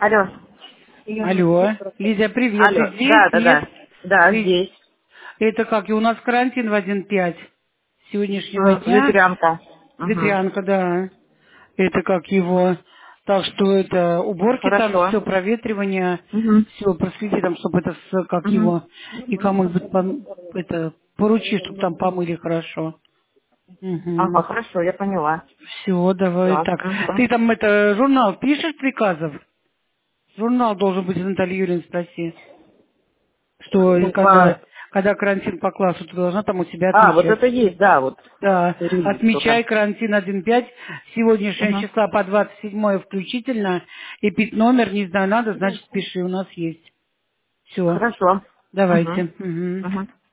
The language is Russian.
Алло. Алло. Лиза, привет. Ты Алло. здесь? Да, да, Нет? да. Да, Ты... здесь. Это как? И у нас карантин в 1.5 с сегодняшнего дня. Ветрянка. Угу. Ветрянка, да. Это как его. Так что это уборки там, Хорошо. все, проветривание, Угу. все, проследи там, чтобы это как Угу. его, и кому-нибудь это поручи, чтобы там помыли хорошо. Ага, Угу. хорошо, я поняла. Все, давай Все. так. Угу. Ты там это журнал пишешь приказов? Журнал должен быть, Наталья Юрьевна, спроси. Что когда карантин по классу, ты должна там у себя Вот отмечать. это есть, да, вот. Да, Релиз отмечай только. карантин 1.5, сегодняшнего Угу. числа по 27 включительно, и номер, не знаю, надо, значит, пиши, у нас есть. Все, Хорошо. Угу. давайте. Мгм. Угу.